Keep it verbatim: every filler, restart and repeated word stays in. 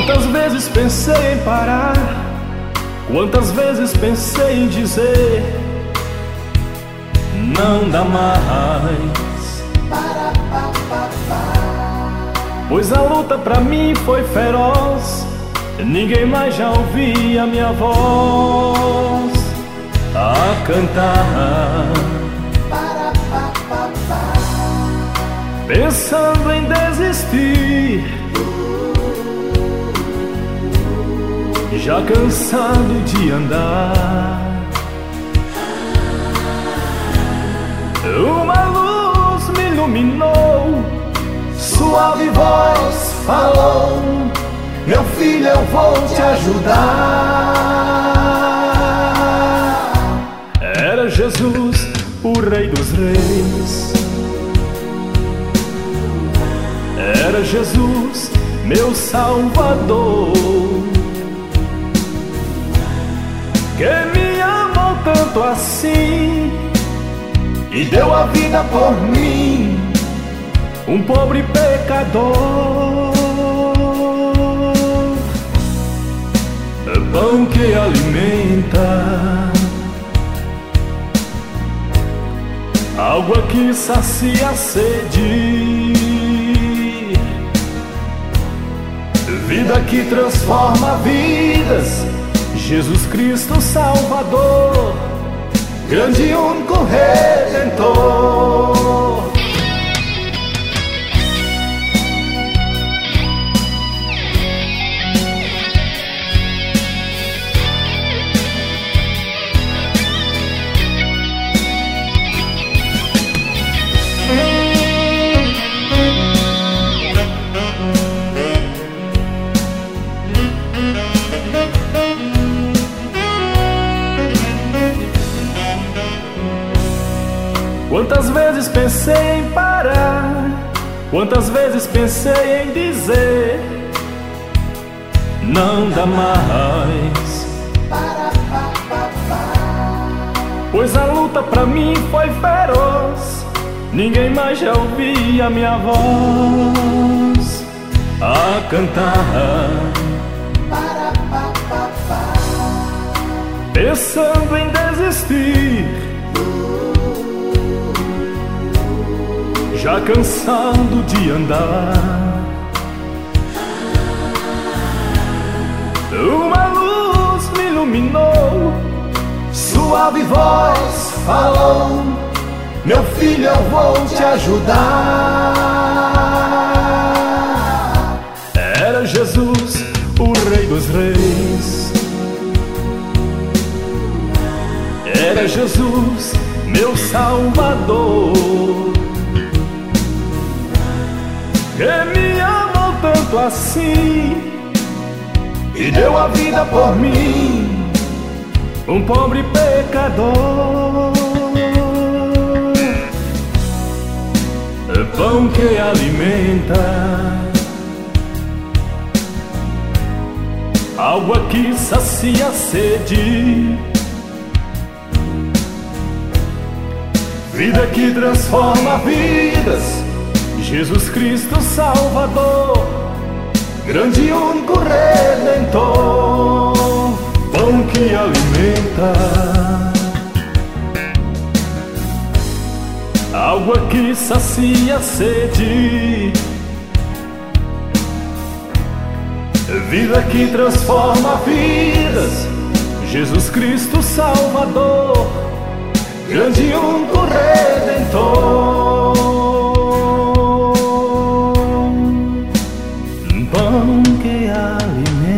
Quantas vezes pensei em parar, quantas vezes pensei em dizer não dá mais, pois a luta pra mim foi feroz, ninguém mais já ouvia minha voz a cantar, pensando em desistir, já cansado de andar. Uma luz me iluminou, suave voz falou: meu filho, eu vou te ajudar. Era Jesus, o Rei dos Reis. Era Jesus, meu Salvador, que me amou tanto assim e deu a vida por mim, um pobre pecador. Pão que alimenta, água que sacia a sede, vida que transforma vidas, Jesus Cristo Salvador, grande e único Redentor. Quantas vezes pensei em parar, quantas vezes pensei em dizer não dá mais, pois a luta pra mim foi feroz, ninguém mais já ouvia minha voz a cantar, pensando em desistir, já cansado de andar. Uma luz me iluminou, suave voz falou: meu filho, eu vou te ajudar. Era Jesus, o Rei dos Reis. Era Jesus, meu Salvador, que me amou tanto assim e deu a vida por mim, um pobre pecador. Pão que alimenta, água que sacia a sede, vida que transforma vidas, Jesus Cristo Salvador, grande e único Redentor. Pão que alimenta, água que sacia a sede, vida que transforma vidas, Jesus Cristo Salvador, grande e único Redentor. Pão que alimenta,